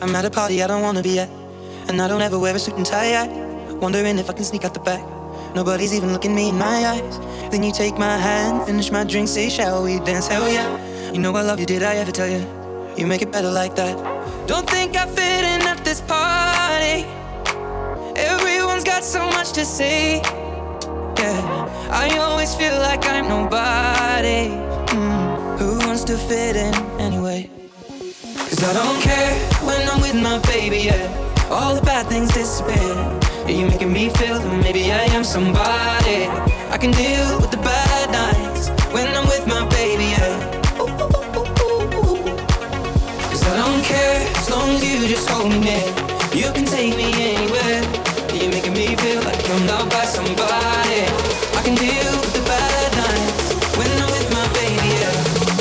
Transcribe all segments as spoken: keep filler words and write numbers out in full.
I'm at a party I don't wanna be at, and I don't ever wear a suit and tie yet. Wondering if I can sneak out the back. Nobody's even looking me in my eyes. Then you take my hand, finish my drink, say shall we dance? Hell yeah. You know I love you, did I ever tell you? You make it better like that. Don't think I fit in at this party. Everyone's got so much to say. Yeah, I always feel like I'm nobody. mm. Who wants to fit in anyway? Cause I don't care when I'm with my baby, yeah. All the bad things disappear. Yeah, you're making me feel that maybe I am somebody. I can deal with the bad nights when I'm with my baby, yeah. Ooh, ooh, ooh, ooh, ooh. Cause I don't care as long as you just hold me near. You can take me anywhere. Yeah, you're making me feel like I'm loved by somebody. I can deal with the bad nights when I'm with my baby, yeah.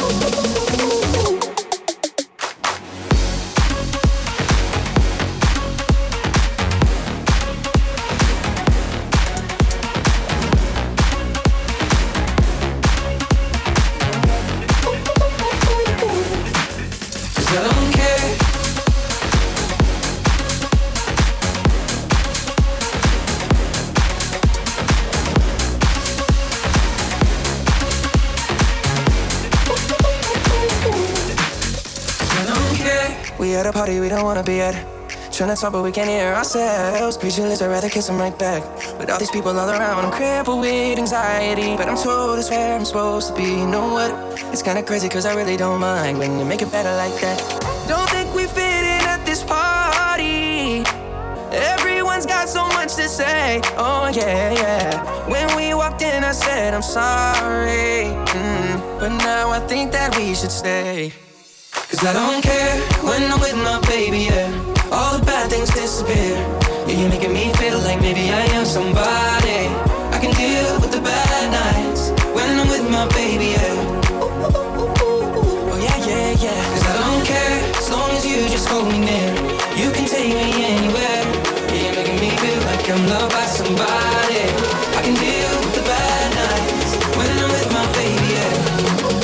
We at a party we don't wanna be at. Tryna talk but we can't hear ourselves. Speechless, I'd rather kiss them right back. With all these people all around, I'm crippled with anxiety, but I'm told it's where I'm supposed to be. You know what? It's kinda crazy cause I really don't mind when you make it better like that. Don't think we fit in at this party. Everyone's got so much to say. Oh yeah, yeah. When we walked in I said I'm sorry, mm, but now I think that we should stay. Cause I don't care when I'm with my baby, yeah. All the bad things disappear. Yeah, you're making me feel like maybe I am somebody. I can deal with the bad nights when I'm with my baby, yeah. Oh yeah, yeah, yeah. Cause I don't care as long as you just hold me near. You can take me anywhere. Yeah, you're making me feel like I'm loved by somebody. I can deal with the bad nights when I'm with my baby, yeah.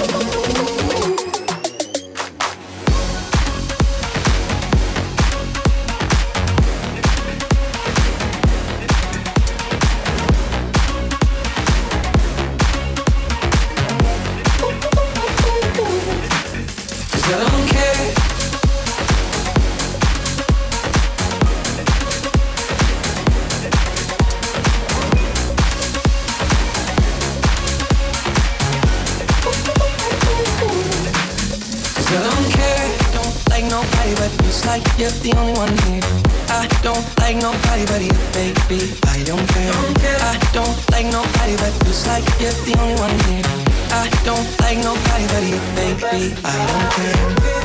You're the only one here. I don't like nobody but you, baby. I don't care. I don't like nobody but you. It's like you're the only one here. I don't like nobody but you, baby. I don't care.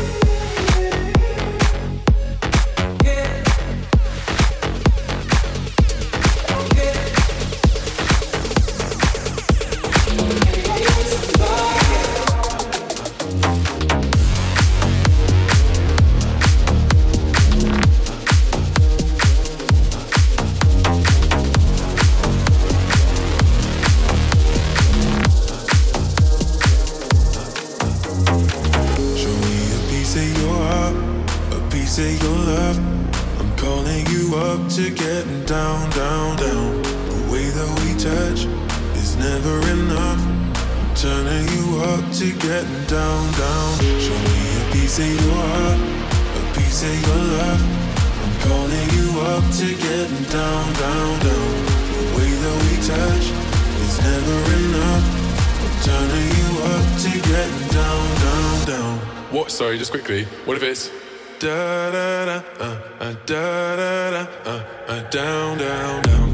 Sorry, just quickly. What if it's da da da uh, uh, da da da uh, uh, down down down.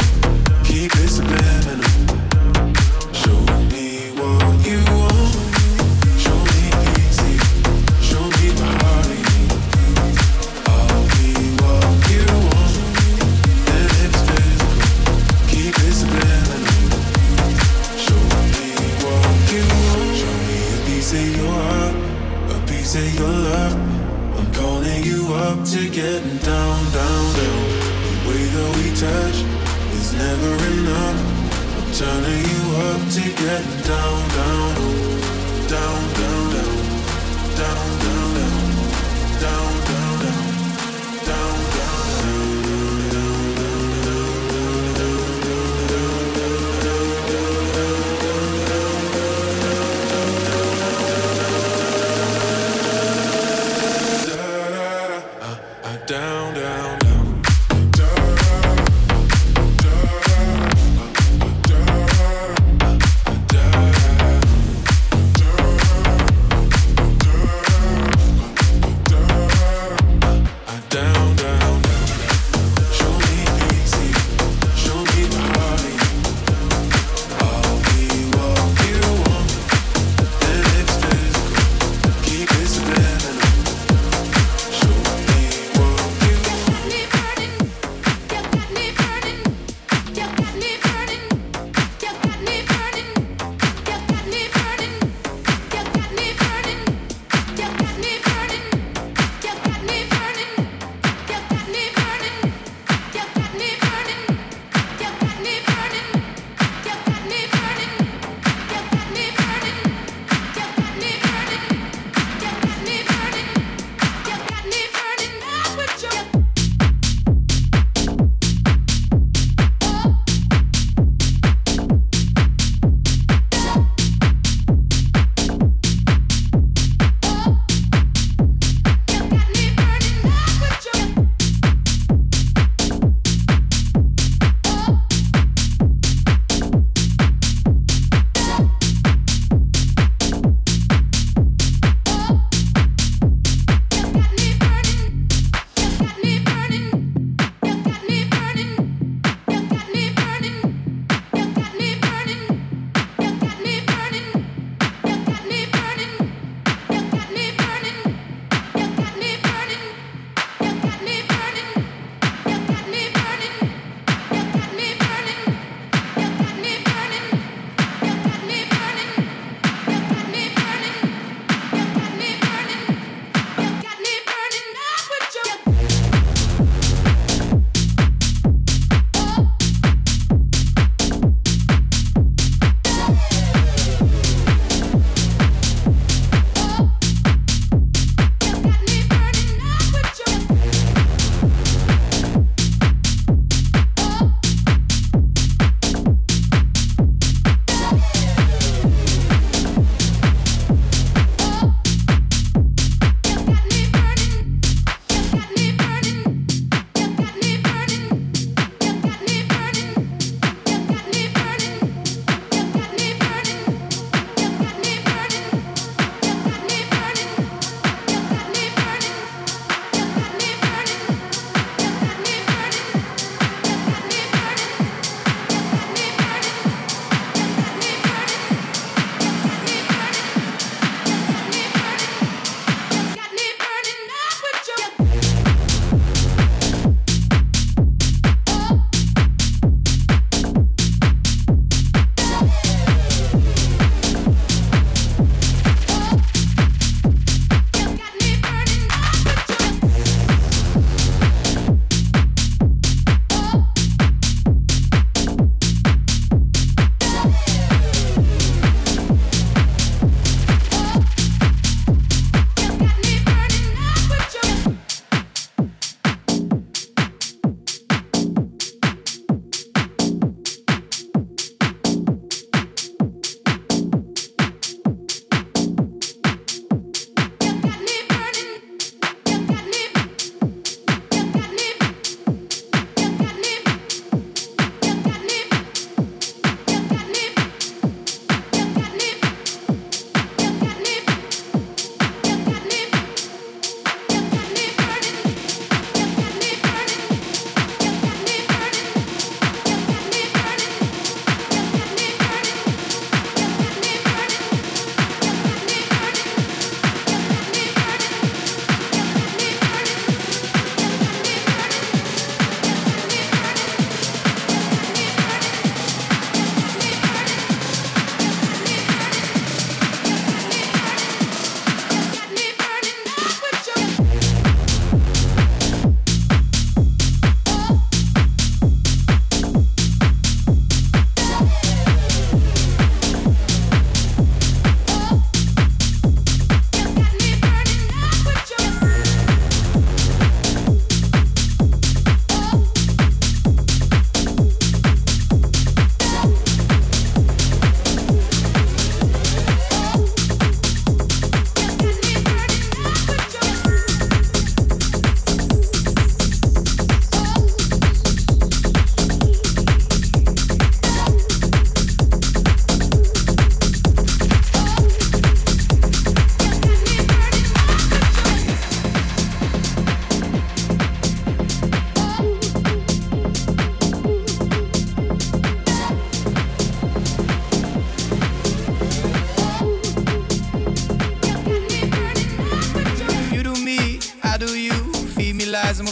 Show me what you want. never enough. I'm turning you up to get down, down, down, down, down, down, down, down, down, down, down, down, down, down.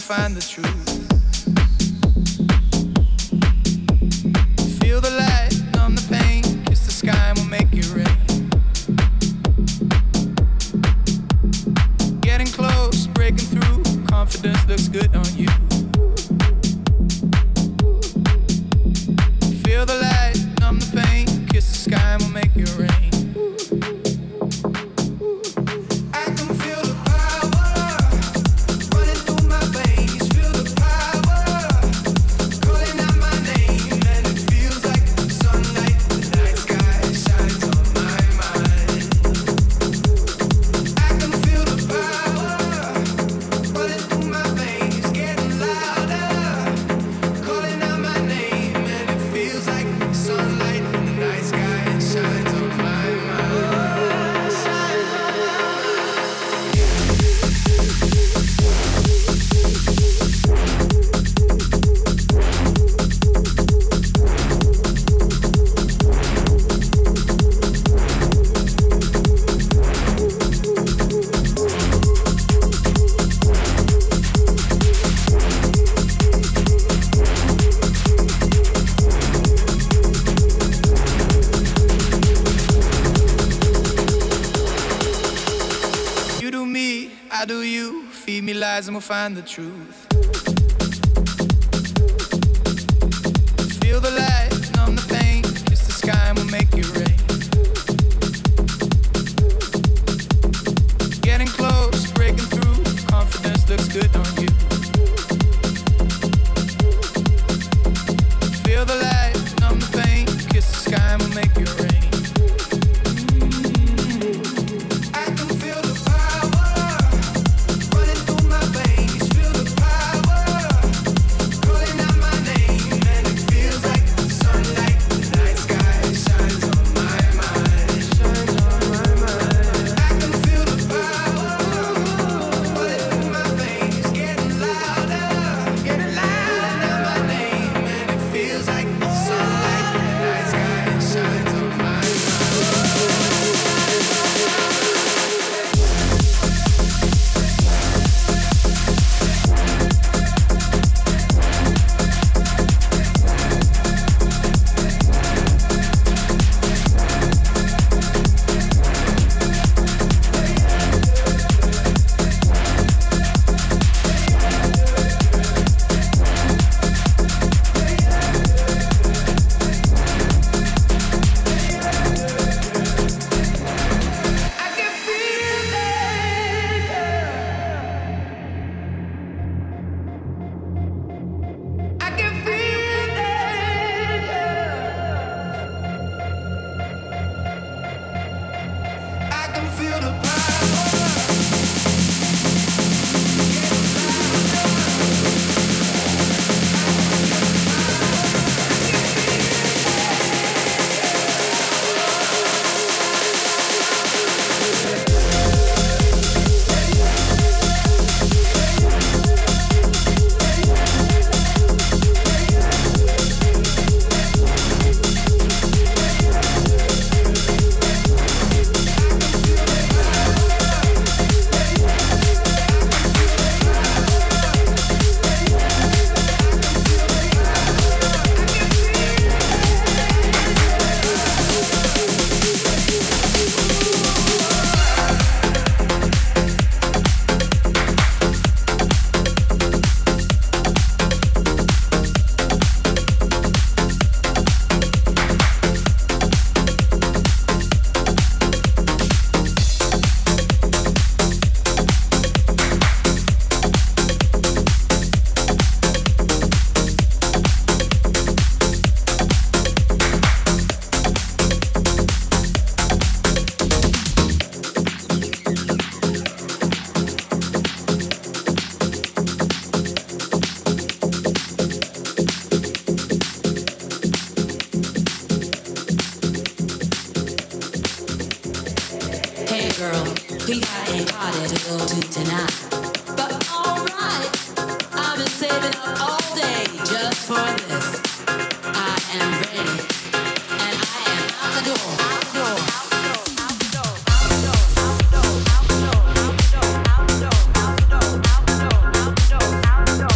find the truth. Feel the light, numb the pain, kiss the sky and we'll make it rain. Getting close, breaking through, confidence looks good on you. Feel the light, numb the pain, kiss the sky and we'll make it rain. And we'll find the truth. Feel the light, numb the pain, kiss the sky and we'll make it rain. Getting close, breaking through, confidence looks good on you. Feel the light, numb the pain, kiss the sky and we'll make it rain. girl, we got a party to go to tonight. But alright, I've been saving up all day just for this. I am ready, and I am out the door, out the door, out the door, out the door, out the door, out the door, out the door, out the door, out the door, out the door, out the door, out the door, out the door.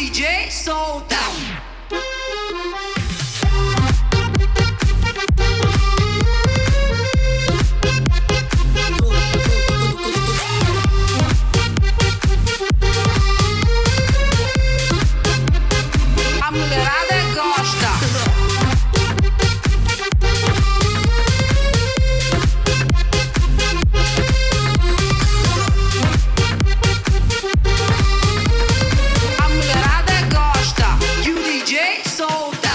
D J, solta. A mulherada gosta. A mulherada gosta. E o D J solta.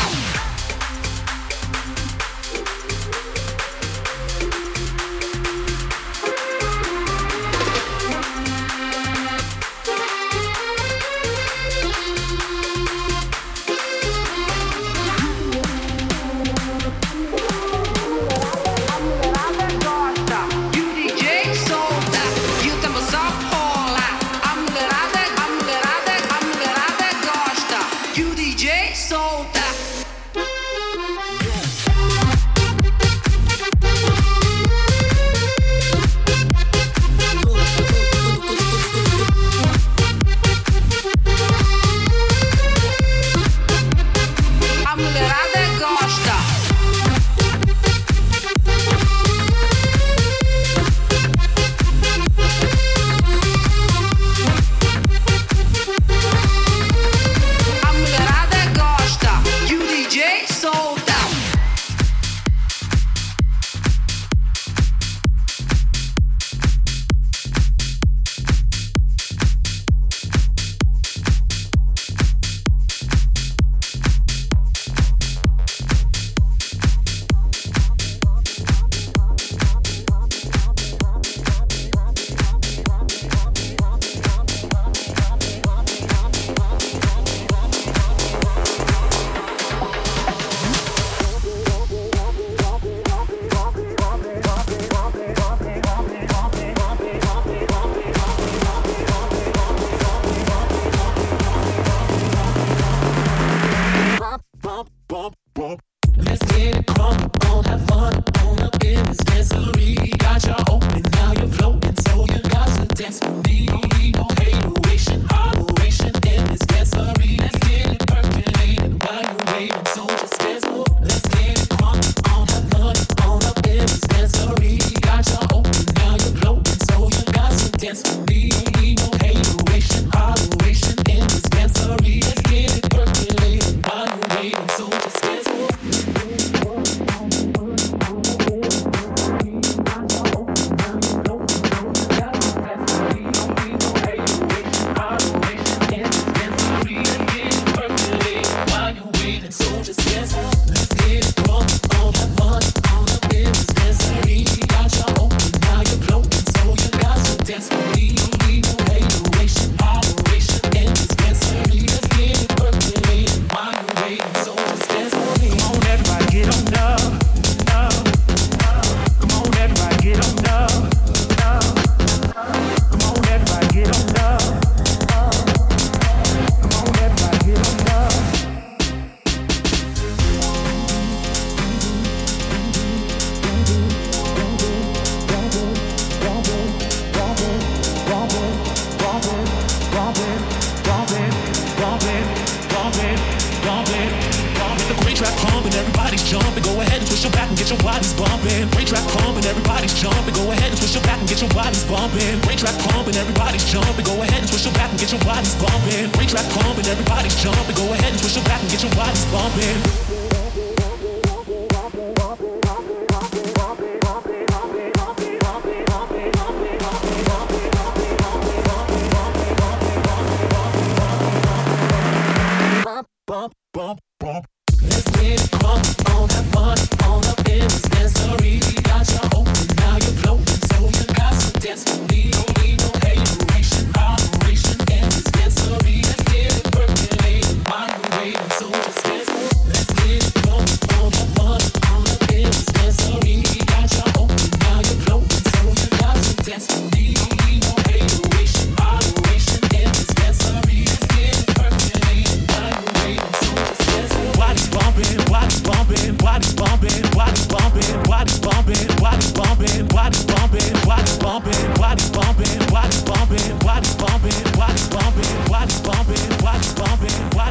E o D J solta. E o tambor só rola. A mulherada, a mulherada, a mulherada gosta. E o D J solta. A mulherada gosta. A mulherada gosta. E o D J solta. Let's get it crunk on, have fun on up in this dancery. Got you open, now you're floating, so you got to dance with me. Don't need no hateration, holleration in this dancery. Let's get it percolating while you're waiting, so just dance more. Let's get it crunk on, have fun on up in this dancery. Got you open, now you're floating, so you got to dance with me. Don't need no hateration, holleration in this dancery. Let's get it percolating while you're waiting, so just dance more. Dance with me, don't need no hateration, holleration in this dancery. Let's get it percolating while you're waiting, so just dance with me. Come on, everybody, get on up, up, up. Come on, everybody, get on up, up. Come on, everybody, get on up, up. Come on, everybody, get on up. The great track pumping, everybody's jumping. Go ahead and twist your back and get your bodies bumping. Great track pumping, everybody's jumping. Go ahead and twist your back and get your bodies bumping. Great track pumping, everybody's jumping. Go ahead and twist your back and get your bodies bumping. Great track pumping, everybody's jumping. Go ahead and twist your back and get your bodies bumping. Bump, bump, bump. Let's get it crunk on, have fun on up in this dancery. Got you open, now you're floating, so you got to dance with me. Don't need no hateration, holleration in this dancery. Let's get it percolating while you're waiting, so just dance. Let's get it crunk on, have fun on up in this dancery. Got you open, now you're floating, so you got to dance with me. Don't need no hateration, holleration in this dancery. Let's get it percolating while you're waiting, so just dance. Bodies bumping, bumping, body's bumping, body's bumping, body's bumping, body's bumping, body's bumping, body's bumping, body's bumping, body's bumping, body's bumping, body's bumping, body's bumping, body's bumping, body's bumping.